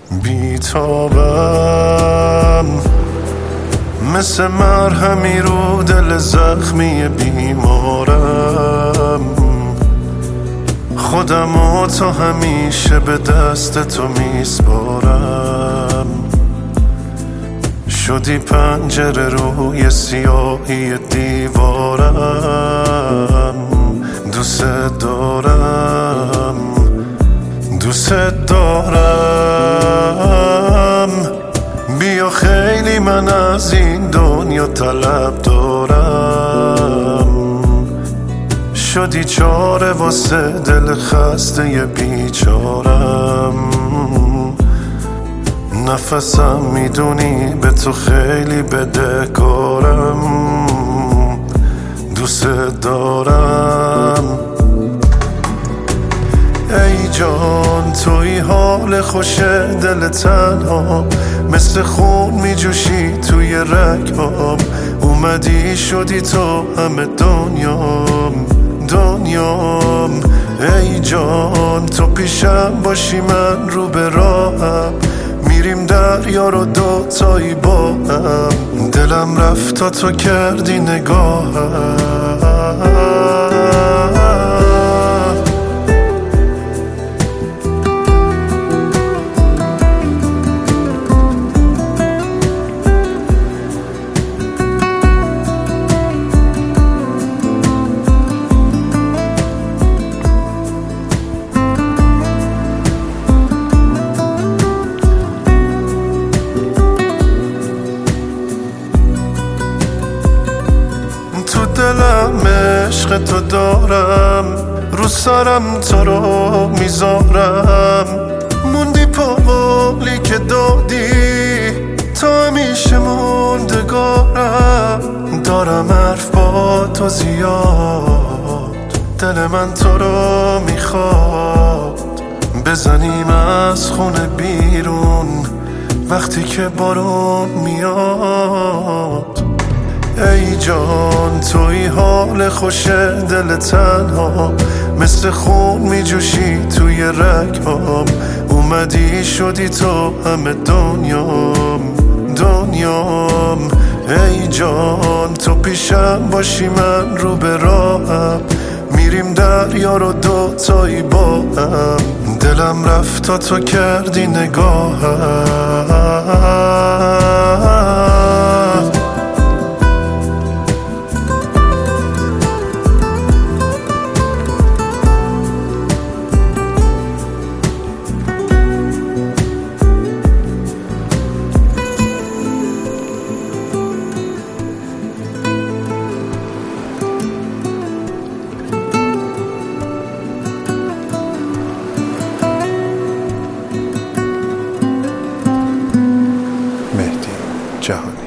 بیتابم مثل مرهمی رو دل زخمی بیمارم. خودمو تا همیشه به دست تو میسپارم. شدی پنجره روی سیاهی دیوارم. دوست دارم دوست دارم. بیا خیلی من از این دنیا طلب دارم. شدی چاره واسه دل خسته بیچارم. نفسم میدونی به تو خیلی بدهکارم. دوست دارم. ای جان توی حال خوش دل تنها، مثل خون میجوشی توی رگام. اومدی شدی تو همه دنیام. ای جان تو پیشم باشی من رو به راهم. میریم دریا رو دوتایی با هم. دلم رفت تا تو کردی نگاهم. تو دلم عشق تو دارم، رو سرم تو رو میذارم. موندی پاولی که دادی، تا همیشه موندگارم. دارم حرف با تو زیاد، دل من تو رو میخواد. بزنیم از خونه بیرون وقتی که بارون میاد. ای جان توی حال خوش دل تنها، مثل خون میجوشی توی رگام. اومدی شدی تو همه دنیام. ای جان تو پیشم باشی من رو به راهم. میریم دریا رو دوتایی با هم. دلم رفت تا تو کردی نگاهم. مهدی جهانی.